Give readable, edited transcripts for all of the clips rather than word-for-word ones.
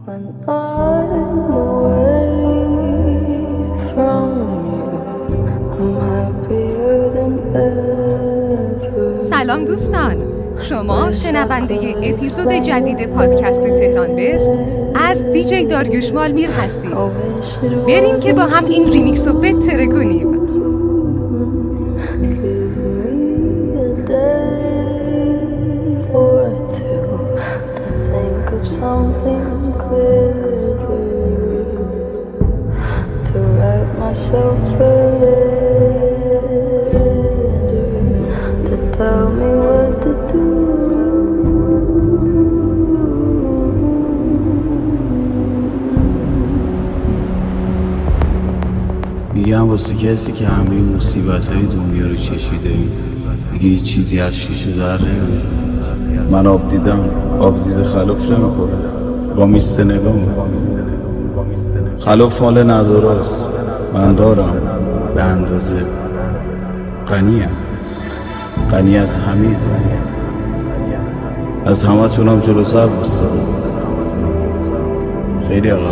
سلام دوستان، شما شنونده اپیزود جدید پادکست تهران بست از دیجی داریوش مالمیر هستید. بریم که با هم این ریمیکس رو بتره کنیم. میگم واسه کسی که همه مصیبت‌های دنیا رو چشیده دیگه هیچ چیزی از شیشه در نمیاد. من آب دیدم، آب دیده خلاف نمیخوره، با میسته نگاه میکنم. خلاف مال نداراست، من دارم به اندازه. غنی از همه دنیا، از همه تونم جلوتر بستادم. خیلی عقب.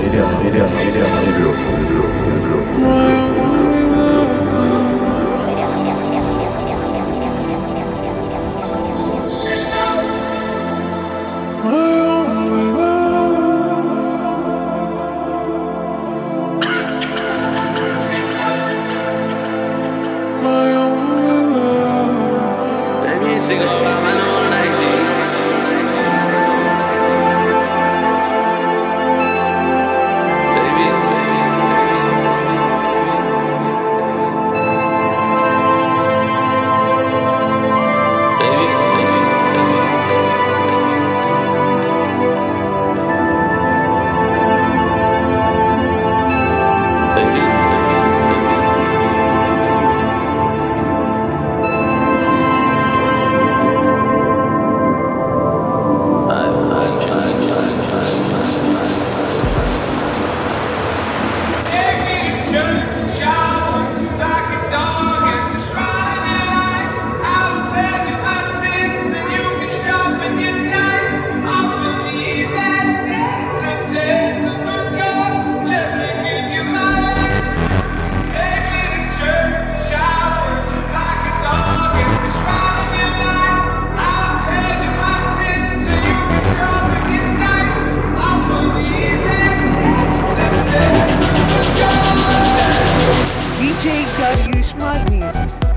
داریوش مالمیر.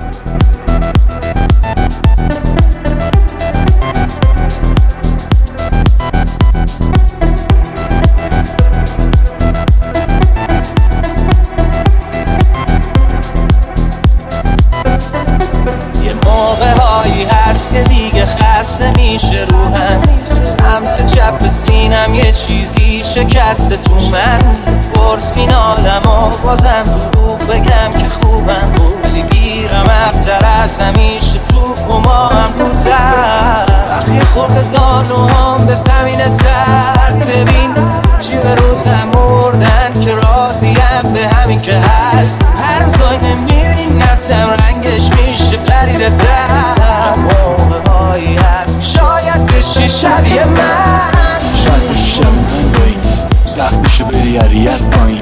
یه موقع هایی هست که دیگه خسته میشه روحم، سمت چپ سینم یه چیزی شکسته تو من. پرسین آدم و بازم دروغ بگم که خوبم، بولی گیرم ابتر از همیشه تو قمام کوتر. وقتی خورد زانو هم به زمین سر، ببین چی به روزم مردن که راضیم به همین که هست. هر روزای نمیبینتم رنگش میشه غریره تر. موقع هایی هست شاید بشی شبیه من، شاید بشی شبیه من گاهی سخت بشه بری عریت پایین.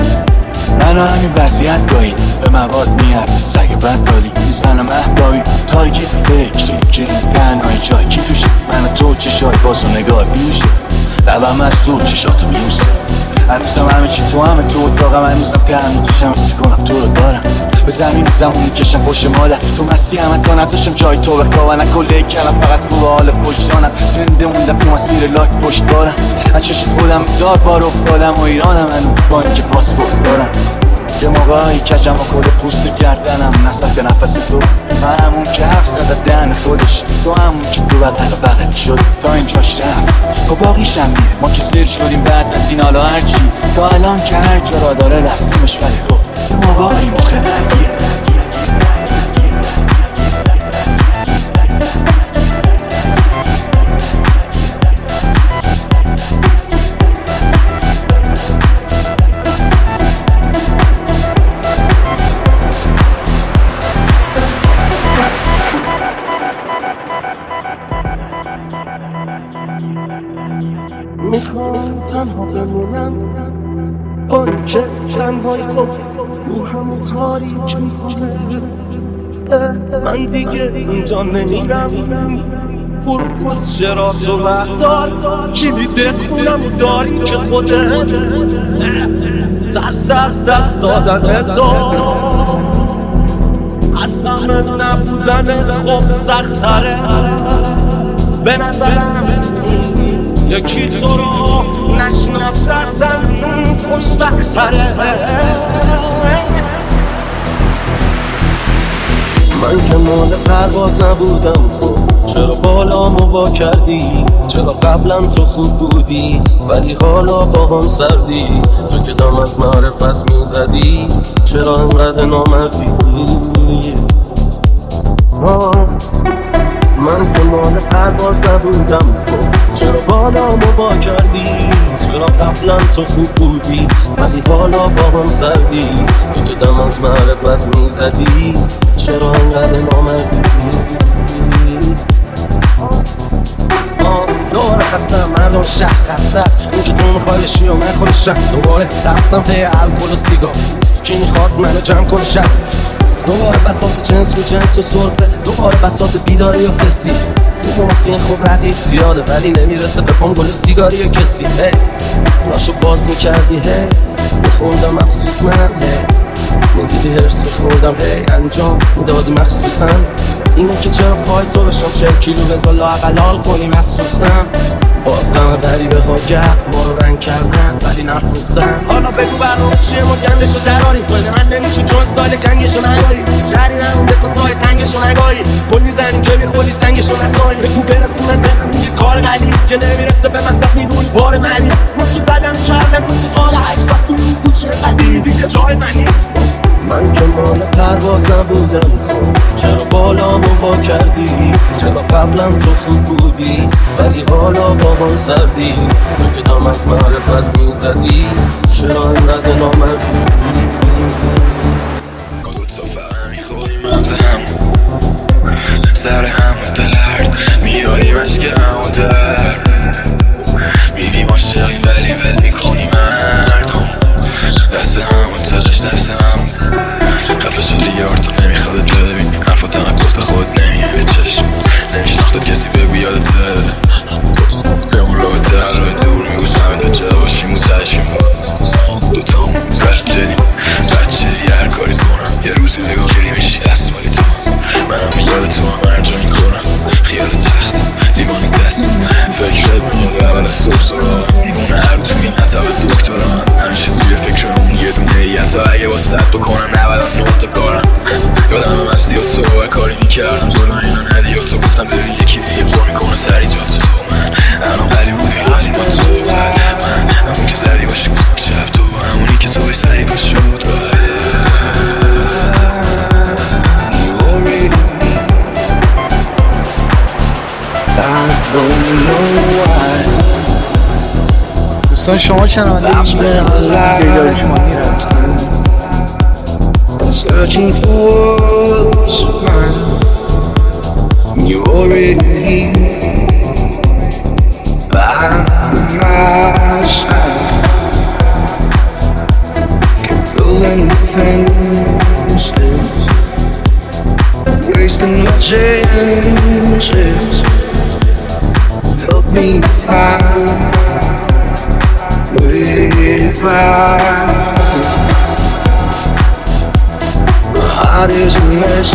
منو همین وضعیت گاهی به مواد میاد سگ بد داری میزنم احبابی تاریکی تو فکری که تنهایی جایی کی توشه. من تو چشای بازو نگاه بیوشه لبم از دور چشاتو بیوسه. هنوزم همه چی تو همه تو اتاقم، هنوزم که همین توشم حس کنم تو رو دارم. به زمین زمون میکشم خوش مالت تو مسیح همت کن ازشم جای تو بکاون. کله کلم فقط خوب حال پشتانم، زنده موندم تو مسیر لاک پشت بارم. از چشت خودم زار بار افتادم و ایرانم هنوز با اینکه پاسپورت دارم. یه موقعی کجم و کل پوست گردنم نسخت نفس تو. من همون که حرف زده دهن خودش، تو همون که تو بغل شد تا اینجاش رفت. با باقیشم میره ما که سیر شدیم بعد از این حالا هرچی تا الان که هر جا را داره رفتیمش. ولی خب یه موقعی مخه نگیه. Thank you. میخوام تنها بمونم، اون که تنهای خود روحمو تاریک میکنه. من دیگه اینجا نمیرم، پرپوز شراتو بردار، کلید خونمو داری که خودت ترس از دست دادن تو، از همه نبودنت خب سختره. به نظرم یکی تو رو نشناس ازم خوشبختره. من که مال پرواز نبودم، خب چرا بالامو وا کردی؟ چرا قبلا تو خوب بودی ولی حالا با هم سردی؟ تو که دام از معرفت میزدی چرا انقدر نامردی؟ من که مال پرواز نبودم، خب چرا بالامو وا کردی؟ چرا قبلا تو خوب بودی ولی حالا با هم سردی؟ تو که دم از معرفت میزدی چرا انقدر نامردی؟ دوباره خستم، مردم شهر خسته، اون که تو میخوای بشی و من خودشم. دوباره رفتم پی الکل و سیگار، کی میخواد منو جمع کنه شب؟ دوباره بساط جنس و جنس و سرفه، دوباره بساط بیداری و فسی. تو مافین خوب ردیف زیاده ولی نمیرسه به پام گل سیگاری و کسی. لاشو باز میکردی میخوندم افسوس من، میدیدی هرس میخوردم انجام میدادی مخصوصا. اینه که چرا پای تو بشم 40 کیلو بزا لااقل کنیم از سوختم. بازدم غریبه ها گرد ما رو رنگ کردن ولی نفروختن. حالا بگو برنامه چیه ما گندشو دراری؟ من نمیشه چون سال گنگشو نداری، شهری نمونده تا سای تنگشو نگاری. پل میزنیم که میخوری سنگشو نسایی. بگو برسیم من برم یه کار غلیظ که نمیرسه به من سب میدونی بار مریض. مکی زدم کردم روزی خال عکس بستی اون کوچه قدیمی دیگه جای من نیست. من که مال پرواز نبودم، خب چرا بالامو وا کردی؟ چرا قبلا تو خوب بودی ولی حالا با هم سردی؟ تو که دام از معرفت میزدی چرا اینقدر نامردی؟ گلوت تو فقط میخوری مغز هم، سر همه درد میاری مشک همه درد. میگیم عاشقی ولی ول میکنی مردم، دست همون تقش دست همون خفه شدی یار تو نمیخوادت ببین حرفا تنق گفته خود نمیه به چشم. نمیشناختت کسی بگو یادته به اون رابطه الوه دور میگوش همه دجا باشیم و تشکیم دوتامون قلب داریم بچه هر کاریت کنم یه روزی نگاه گیری میشی اسمالی تو. منم یاد تو هم هر جا میکنم خیال تخت لیوانی دست فکرت میاد اول از صبح سرا دیوونه هر تو این حتی دکتران همیشه توی فکرمون یه دونه ای حتی اگه با صد بکنم نباید نقطه کارم. یادم هم مستی و تو هر کاری میکردم جلو اینا ندی و تو گفتم ببین یکی دیگه پر میکنه سری جا تو. من الان غلی بودی حالی با تو من همون که زدی باشی شب تو همونی که تو بای سری باش شد دوستان شما شنونده این به دیجی داریوشمال میر هستن. Searching for mine, you already here by my side. Building fences, wasting my chances. Help me find way back. Heart is a mess.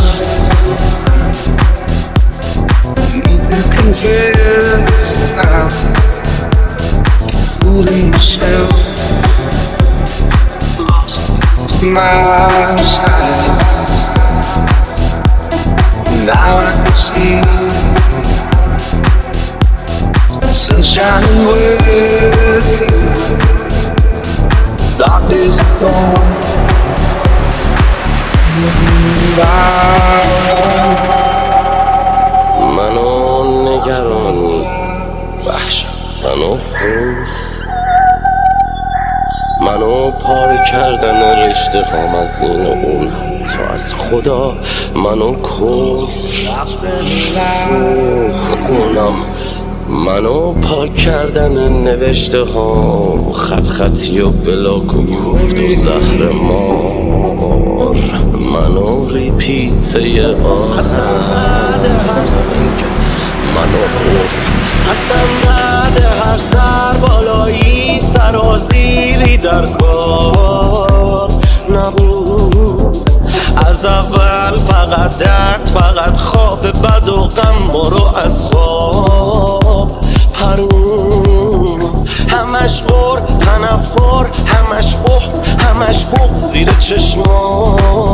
Need to confess now. Fooling myself. Lost my side. Now I can see sunshine with you. Dark days are gone. منو نگرانی وحشت، منو خوف، منو پاره کردن رشته خام از این و اون حتی از خدا. منو کف کنم منو پاک کردن نوشته ها، خط خطی و بلاک و کوفت و زهر مار، منو ریپیته آهنگ، منو گفت اصلا بعد هر سر بالایی سرازیری در کار نبود. از اول فقط درد، فقط خواب بد و غم برو از خواب پرون. همش غر تنفر، همش بخت، همش بغض زیر چشما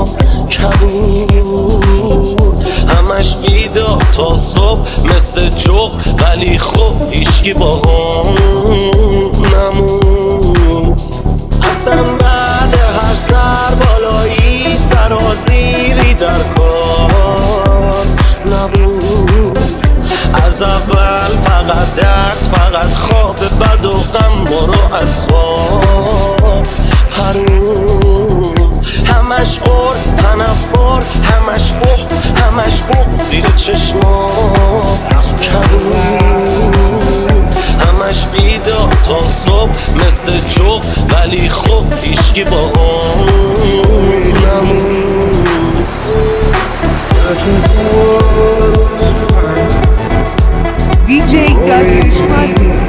کبود. همش بیدار تا صبح مثل جغ، ولی خب هیچکی با هم نمود. اصلا بعد هر سر بالایی سرازیری در کار نبود. از اول فقط درد، فقط خواب بد و غم برو از خواب پرون. همش غر تنفر، همش بخت، همش بغض زیر چشما کبود. همش بیدار تا صبح مثل جغ، ولی خب هیچکی با هم نمود. دیجی داریوش مالمیر.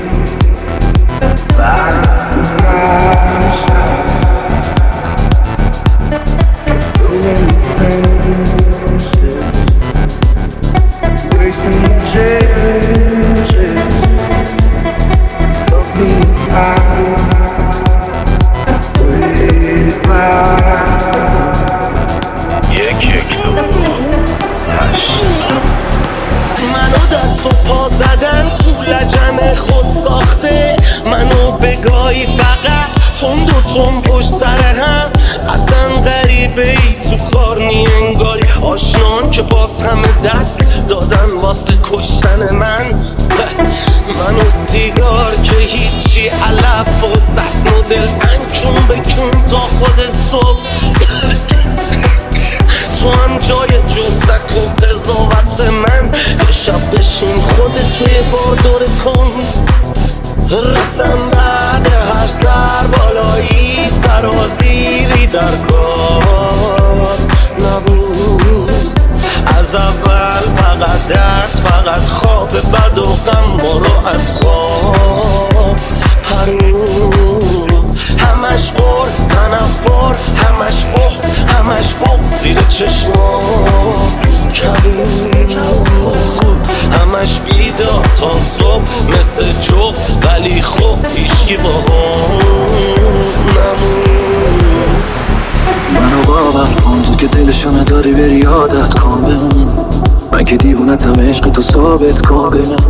منو دست و پا زدن تو لجن خود ساخته، منو بگاهی فقط تند و تند پشت سر هم. اصلا غریبه ای تو کار نی انگاری، آشنان که باز همه دست دادن واسه کشتن من. منو سیگار که هیچی علف و زخم و دل انکون بکن تا خود صبح. تو هم جای جزدک و قضاوت من، یه شب بشین خودت توی بار دوره کن. رسم بعد هر سر بالایی سرازیری در کار نبود. از اول فقط درد، فقط خواب بد و غم برو از خواب پرون. همش غر تنفر، همش بخت، همش بغض زیر چشما کبود. همش بیدار تا صبح مثل جغ، ولی خب هیچکی با هم نمود. منو باور کن تو که دلشو نداری بری عادت کن به من که دیوونتم عشق تو ثابت کن به من.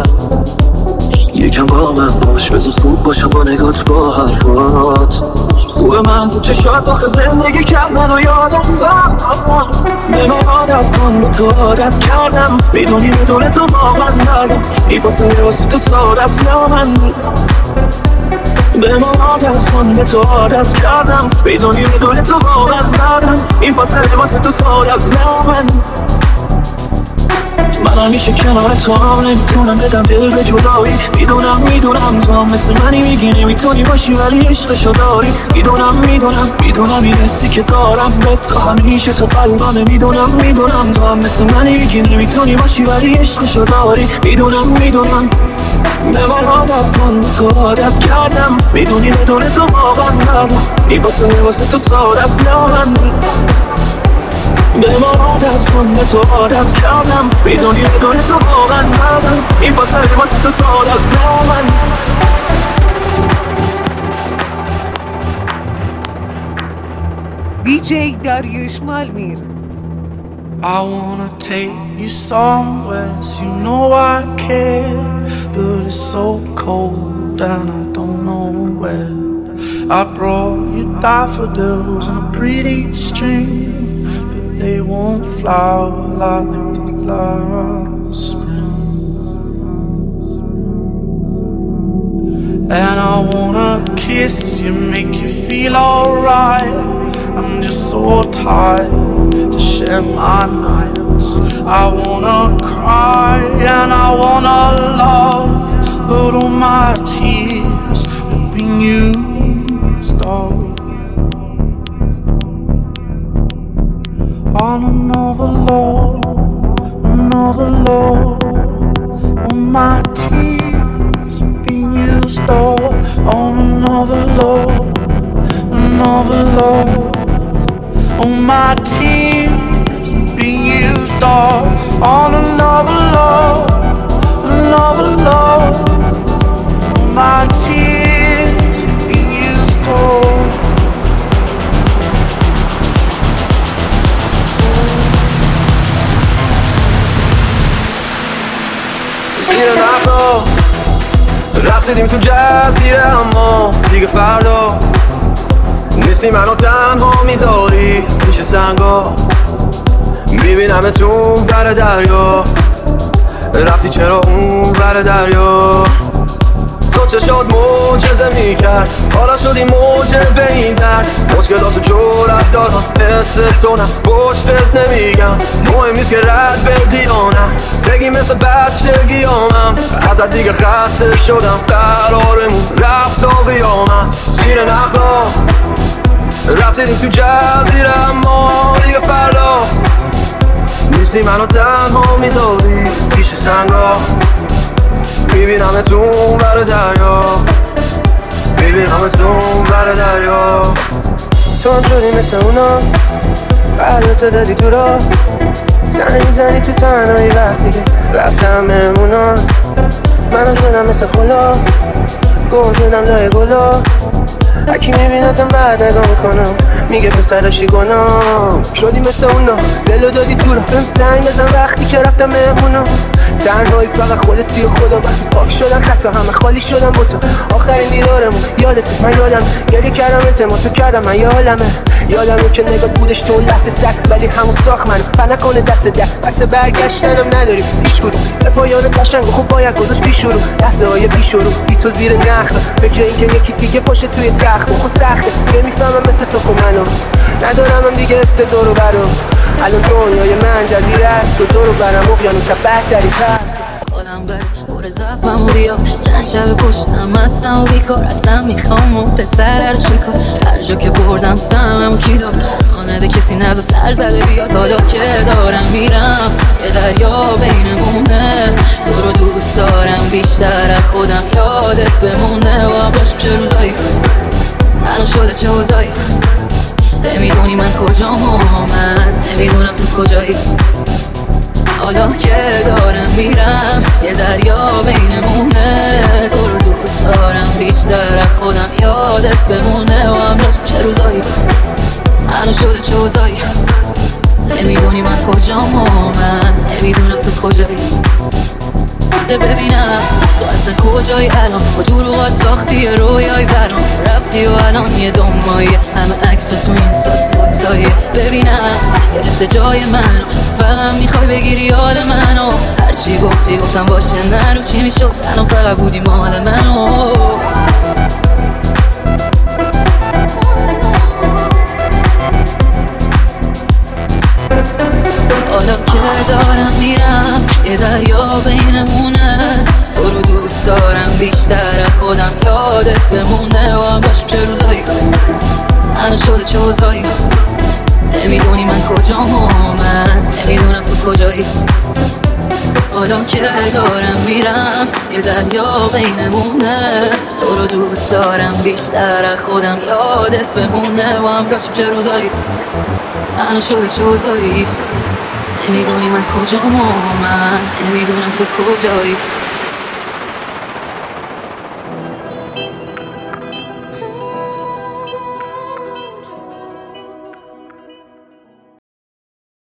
یکم با من باش بذار خوب باشم با نگات با حرفات. خوبه من تو چشات آخه زندگی کردن و یادم دارم. به من عادت کن به تو عادت کردم، میدونی بدون تو واقعا ندارم. میپاسم واسه تو ساد از نامن. به من عادت کن به تو عادت کردم، میدونی بدون تو واقعا ندارم. میپاسم واسه تو ساد از نامن. من همیشه کنار تو هم نمیتونم بدم دل به جدایی. میدونم تو هم مثل منی، میگی نمیتونی باشی ولی عشقشو داری. میدونم این حسی که دارم به تو همیشه تو قلبمه. میدونم تو هم مثل منی، میگی نمیتونی باشی ولی عشقشو داری. میدونم به من عادت کن تو عادت کردم، میدونی بدون تو واقعا ندارم. واسه تو ساد از نامن. به من عادت کن به تو عادت کردم، میدونی بدون تو واقعا ندارم. این واسه تو ساد از نامن. دیجی داریوش مالمیر. I wanna take you somewhere, so you know I care, but it's so cold and I don't know where. I brought you daffodils on a pretty string, but they won't flower like the last spring. And I wanna kiss you, make you feel alright. I'm just so tired to share my mind. nights I wanna cry and I wanna love, but all my tears have been used up on another love, another love. All my tears have been used up on another love, another love. All my tears have been used up on another love, another love. All my tears have been used up. زیر نقلا رقصیدیم تو جزیره، اما دیگه فردا نیستی منو تنها میذاری پیش سنگا. میبینمتون بر دریا، رفتی چرا اون بر دریا؟ تو چشات معجزه میکرد، حالا شدی معجزه این درد. مشکلات و جرأت دارم، حس تو نه پشتت نمیگم. مهم نیست که رد بدی یا نه، بگی مثل بچگی آمم. ازت دیگه خسته شدم، قرارمون رفت و بیامد. زیر نقلا رفتیدیم تو جزیره، اما دیگه فردا نیستی منو تنها میذاری پیش سنگا. میبینمتون بر دریا، میبینمتون بر دریا. تو هم شدی مثل اونا، قلبتو دادی تو را، زنی میزنی تو تنهایی وقتی که رفتم مهمونا. منم شدم مثل خلا، گم شدم لای گلا. هکی میبینتم بعد نگاه میکنم، میگه پسرشی گناه. شدی مثل اونا، دلو دادی تو را، بهم زنگ بزن وقتی که رفتم مهمونا. تنهایی فقط خودتی و خدا، وقتی پاک شدم خطا همه خالی شدم با تو. آخرین دیدارمون یادت من یادم، گریه کردم التماس تو کردم من یادمه که نگات بودش تو لحظه سر، ولی همون ساخت منو فنکانه دست در. پس برگشتنم نداریم هیچ کدوم، به پایان قشنگ و خوب باید گذاشت پیش شروع. لحظه های بی شروع بی تو زیر نخل، فکر اینکه یکی دیگه پاشه توی تخت بخو سخته. نمیفهمم مثل تو خب منو ندارم هم دیگه است دورو برو. الان دنیای من جزیره است و دورو برم اقیانوس بهتری پر. خودم بر زفم و بیا چند شب پشتم هستم و بیکار هستم. میخوام و پسر رو چیکار، هر جا که بردم سمم کی دار آنده کسی نزا سر زده بیاد. حالا که دارم میرم یه دریا بینمونه، تو رو دوست دارم بیشتر از خودم، یادت بمونه. و همراش چه روزایی الان شده چه اوضاعی، نمیدونی من کجام و من نمیدونم تو کجایی. حالا که دارم میرم یه دریا بینمونه، تو رو دوست دارم بیشتر از خودم، یادت بمونه. و همراش چه روزایی الان شده چه اوضاعی، نمیدونی من کجام و من نمیدونم تو کجایی. ببینم تو اصلا کجایی الان، با دروغات ساختی یه رویای برام، رفتی و الان یه دنمایی همه عکس تو این ساعت دوتایی. ببینم گرفته جای من، فقط میخوای بگیری یاد منو. هرچی گفتی گفتم باشه نرو، چی میشد الان فقط بودی مال منو. حالا که دارم میرم یه دریا بینمونه، تو رو دوست دارم بیشتر از خودم، یادت بمونه. و هم داشت چه روزایی الان شده چه اوضاعی، نمیدونی من کجام و من نمیدونم تو کجایی. حالا که دارم میرم یه دریا بینمونه، تو رو دوست دارم بیشتر از خودم، یادت بمونه. و هم داشت چه روزایی الان شده چه اوضاعی، نمیدونی من کجام و من نمیدونم تو کجایی.